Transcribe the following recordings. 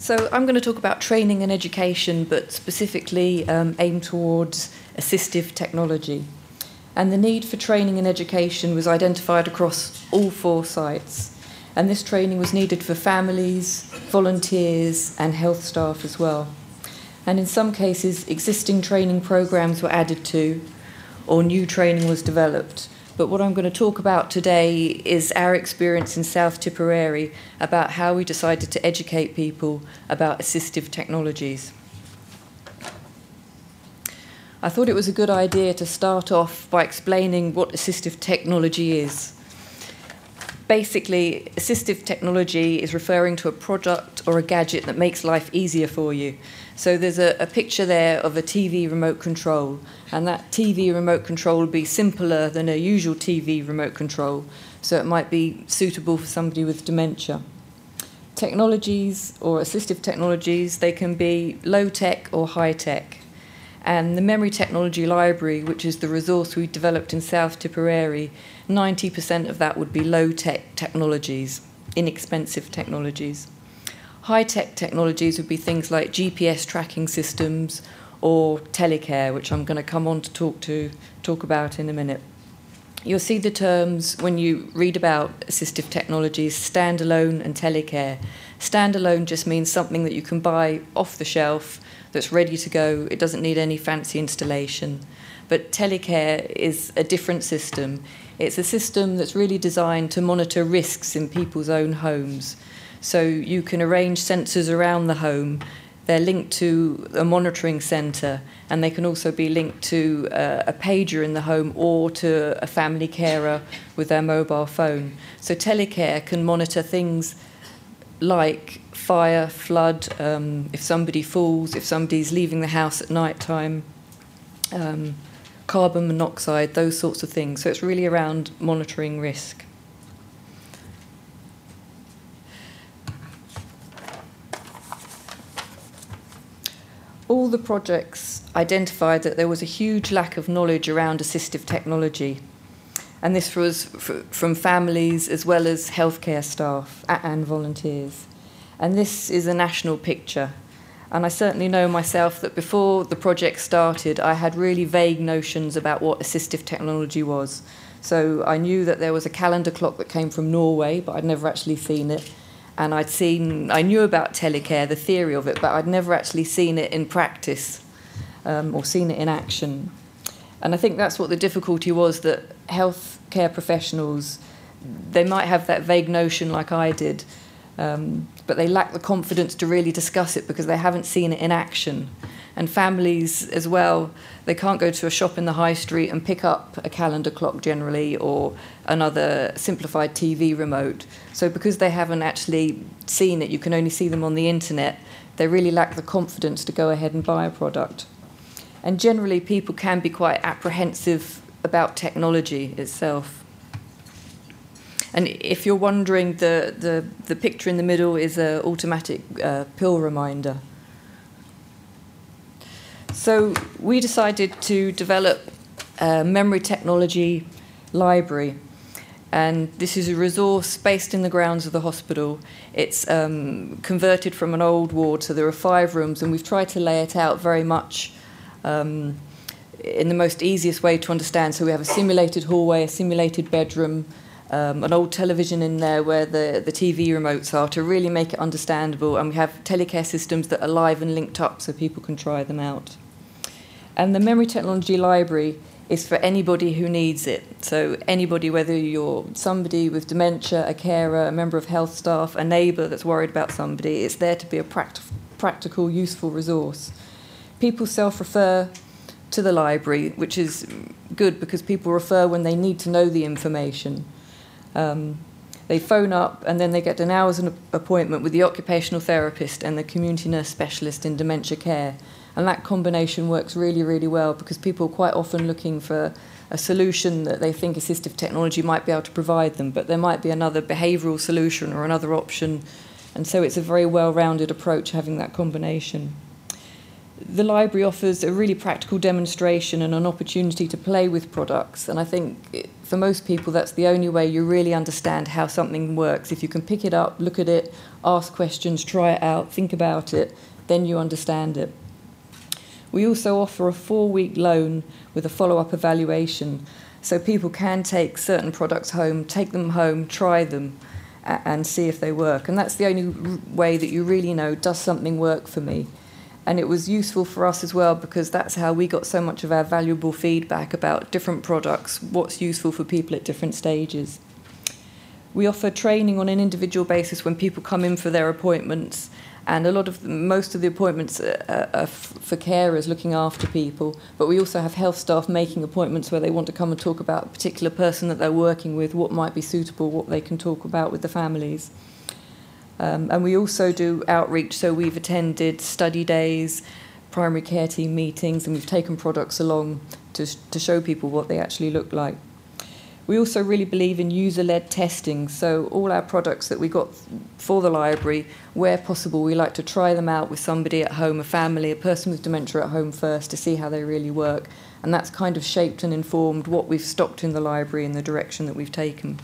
So I'm going to talk about training and education, but specifically aimed towards assistive technology. And the need for training and education was identified across all 4 sites. And this training was needed for families, volunteers, and health staff as well. And in some cases, existing training programs were added to, or new training was developed. But what I'm going to talk about today is our experience in South Tipperary about how we decided to educate people about assistive technologies. I thought it was a good idea to start off by explaining what assistive technology is. Basically, assistive technology is referring to a product or a gadget that makes life easier for you. So there's a picture there of a TV remote control, and that TV remote control will be simpler than a usual TV remote control, so it might be suitable for somebody with dementia. Technologies or assistive technologies, they can be low-tech or high-tech. And the Memory Technology Library, which is the resource we developed in South Tipperary, 90% of that would be low-tech technologies, inexpensive technologies. High-tech technologies would be things like GPS tracking systems or telecare, which I'm going to come on to talk about in a minute. You'll see the terms when you read about assistive technologies, standalone and telecare. Standalone just means something that you can buy off the shelf that's ready to go. It doesn't need any fancy installation. But telecare is a different system. It's a system that's really designed to monitor risks in people's own homes. So you can arrange sensors around the home. They're linked to a monitoring centre, and they can also be linked to a pager in the home or to a family carer with their mobile phone. So telecare can monitor things like fire, flood, if somebody falls, if somebody's leaving the house at night time, carbon monoxide, those sorts of things. So it's really around monitoring risk. All the projects identified that there was a huge lack of knowledge around assistive technology. And this was from families as well as healthcare staff and volunteers. And this is a national picture. And I certainly know myself that before the project started, I had really vague notions about what assistive technology was. So I knew that there was a calendar clock that came from Norway, but I'd never actually seen it. And I knew about telecare, the theory of it, but I'd never actually seen it in practice or seen it in action. And I think that's what the difficulty was, that healthcare professionals, they might have that vague notion like I did, but they lack the confidence to really discuss it because they haven't seen it in action. And families as well, they can't go to a shop in the high street and pick up a calendar clock generally or another simplified TV remote. So because they haven't actually seen it, you can only see them on the internet, they really lack the confidence to go ahead and buy a product. And generally people can be quite apprehensive about technology itself. And if you're wondering, the picture in the middle is an automatic pill reminder. So we decided to develop a Memory Technology Library. And this is a resource based in the grounds of the hospital. It's converted from an old ward, so there are 5 rooms, and we've tried to lay it out very much in the most easiest way to understand. So we have a simulated hallway, a simulated bedroom, an old television in there where the TV remotes are to really make it understandable. And we have telecare systems that are live and linked up so people can try them out. And the Memory Technology Library is for anybody who needs it. So anybody, whether you're somebody with dementia, a carer, a member of health staff, a neighbour that's worried about somebody, it's there to be a practical, useful resource. People self-refer to the library, which is good because people refer when they need to know the information. They phone up and then they get an hour's appointment with the occupational therapist and the community nurse specialist in dementia care. And that combination works really, really well because people are quite often looking for a solution that they think assistive technology might be able to provide them, but there might be another behavioural solution or another option. And so it's a very well-rounded approach having that combination. The library offers a really practical demonstration and an opportunity to play with products, and I think for most people that's the only way you really understand how something works. If you can pick it up, look at it, ask questions, try it out, think about it, then you understand it. We also offer a 4-week loan with a follow-up evaluation, so people can take certain products home, take them home, try them, and see if they work. And that's the only way that you really know, does something work for me? And it was useful for us as well, because that's how we got so much of our valuable feedback about different products, what's useful for people at different stages. We offer training on an individual basis when people come in for their appointments, and most of the appointments are for carers looking after people, but we also have health staff making appointments where they want to come and talk about a particular person that they're working with, what might be suitable, what they can talk about with the families. And we also do outreach, so we've attended study days, primary care team meetings, and we've taken products along to show people what they actually look like. We also really believe in user-led testing, so all our products that we got for the library, where possible, we like to try them out with somebody at home, a family, a person with dementia at home first, to see how they really work, and that's kind of shaped and informed what we've stocked in the library and the direction that we've taken.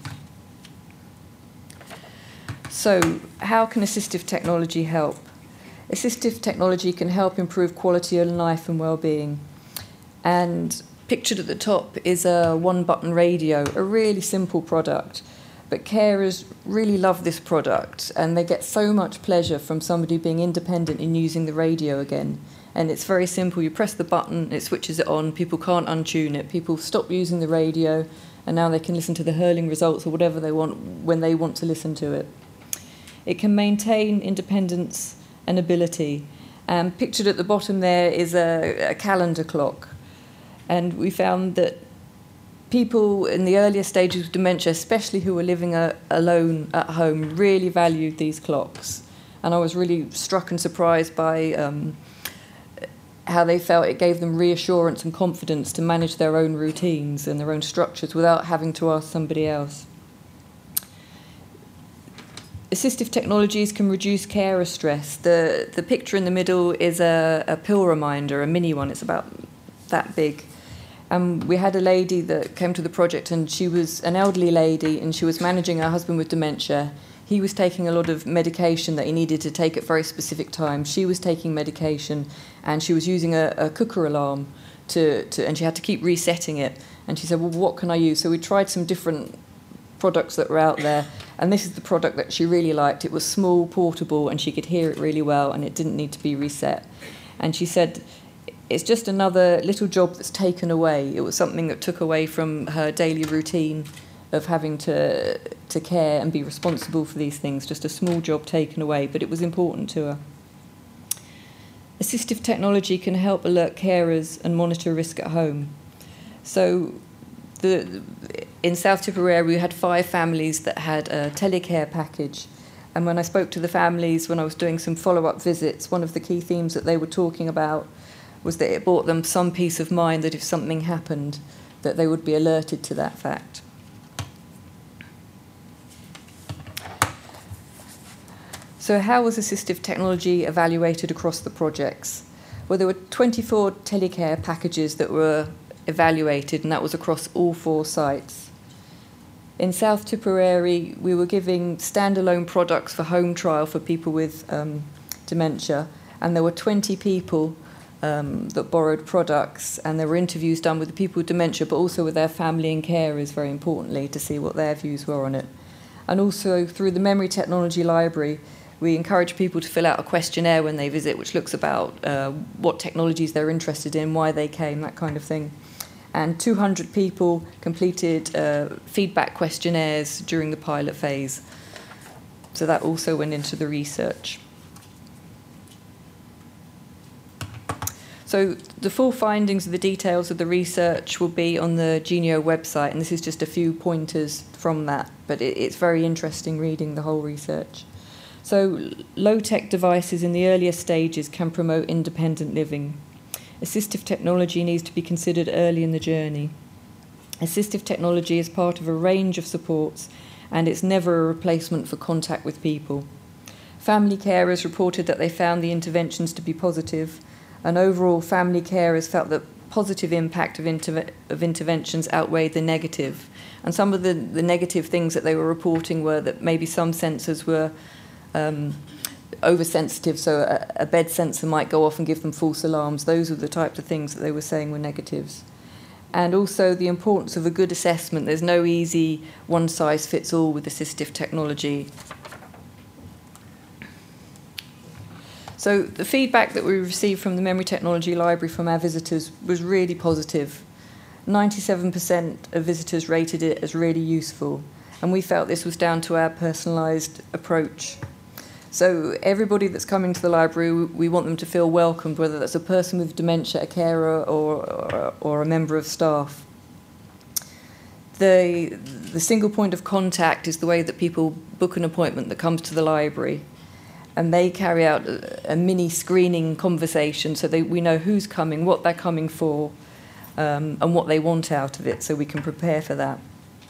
So, how can assistive technology help? Assistive technology can help improve quality of life and well-being. And pictured at the top is a one-button radio, a really simple product. But carers really love this product, and they get so much pleasure from somebody being independent in using the radio again. And it's very simple. You press the button, it switches it on, people can't untune it. People stop using the radio, and now they can listen to the hurling results or whatever they want when they want to listen to it. It can maintain independence and ability. Pictured at the bottom there is a calendar clock. And we found that people in the earlier stages of dementia, especially who were living alone at home, really valued these clocks. And I was really struck and surprised by how they felt it gave them reassurance and confidence to manage their own routines and their own structures without having to ask somebody else. Assistive technologies can reduce carer stress. The picture in the middle is a pill reminder, a mini one. It's about that big. We had a lady that came to the project, and she was an elderly lady, and she was managing her husband with dementia. He was taking a lot of medication that he needed to take at very specific times. She was taking medication, and she was using a cooker alarm and she had to keep resetting it. And she said, well, what can I use? So we tried some different products that were out there, and this is the product that she really liked. It was small, portable, and she could hear it really well, and it didn't need to be reset. And she said, it's just another little job that's taken away. It was something that took away from her daily routine of having to care and be responsible for these things, just a small job taken away, but it was important to her. Assistive technology can help alert carers and monitor risk at home. So in South Tipperary, we had 5 families that had a telecare package. And when I spoke to the families, when I was doing some follow-up visits, one of the key themes that they were talking about was that it brought them some peace of mind that if something happened, that they would be alerted to that fact. So how was assistive technology evaluated across the projects? Well, there were 24 telecare packages that were evaluated, and that was across all 4 sites. In South Tipperary, we were giving standalone products for home trial for people with dementia, and there were 20 people that borrowed products, and there were interviews done with the people with dementia, but also with their family and carers, very importantly, to see what their views were on it. And also through the Memory Technology Library, we encourage people to fill out a questionnaire when they visit, which looks about what technologies they're interested in, why they came, that kind of thing. And 200 people completed feedback questionnaires during the pilot phase. So that also went into the research. So the full findings of the details of the research will be on the Genio website, and this is just a few pointers from that, but it's very interesting reading the whole research. So low-tech devices in the earlier stages can promote independent living. Assistive technology needs to be considered early in the journey. Assistive technology is part of a range of supports, and it's never a replacement for contact with people. Family carers reported that they found the interventions to be positive. And overall, family carers felt that positive impact of interventions outweighed the negative. And some of the negative things that they were reporting were that maybe some sensors were oversensitive, so a bed sensor might go off and give them false alarms. Those were the types of things that they were saying were negatives. And also the importance of a good assessment. There's no easy one-size-fits-all with assistive technology. So the feedback that we received from the Memory Technology Library from our visitors was really positive. 97% of visitors rated it as really useful, and we felt this was down to our personalised approach. So everybody that's coming to the library, we want them to feel welcomed, whether that's a person with dementia, a carer, or a member of staff. The single point of contact is the way that people book an appointment that comes to the library, and they carry out a mini screening conversation so we know who's coming, what they're coming for, and what they want out of it, so we can prepare for that.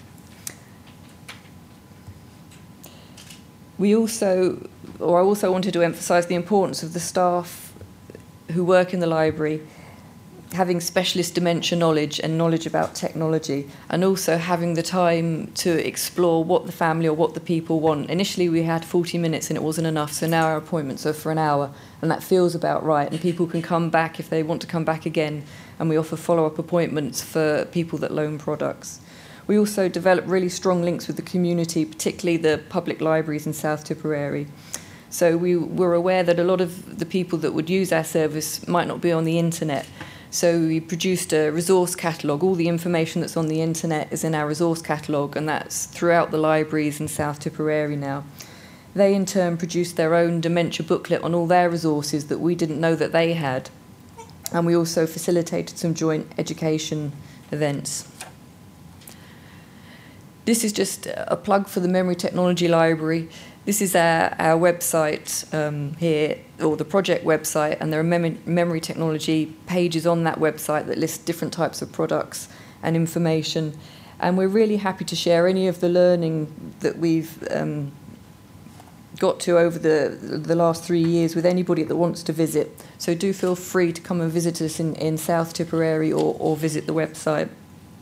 I also wanted to emphasise the importance of the staff who work in the library having specialist dementia knowledge and knowledge about technology, and also having the time to explore what the family or what the people want. Initially we had 40 minutes and it wasn't enough, so now our appointments are for an hour, and that feels about right, and people can come back if they want to come back again, and we offer follow-up appointments for people that loan products. We also develop really strong links with the community, particularly the public libraries in South Tipperary. So we were aware that a lot of the people that would use our service might not be on the internet. So we produced a resource catalogue. All the information that's on the internet is in our resource catalogue, and that's throughout the libraries in South Tipperary now. They in turn produced their own dementia booklet on all their resources that we didn't know that they had. And we also facilitated some joint education events. This is just a plug for the Memory Technology Library. This is our website here, or the project website, and there are memory technology pages on that website that list different types of products and information. And we're really happy to share any of the learning that we've got to over the last 3 years with anybody that wants to visit. So do feel free to come and visit us in South Tipperary or visit the website.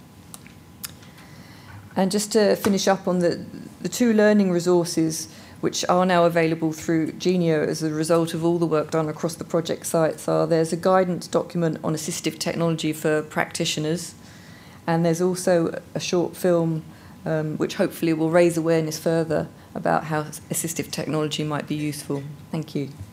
And just to finish up on the two learning resources which are now available through Genio as a result of all the work done across the project sites there's a guidance document on assistive technology for practitioners, and there's also a short film which hopefully will raise awareness further about how assistive technology might be useful. Thank you.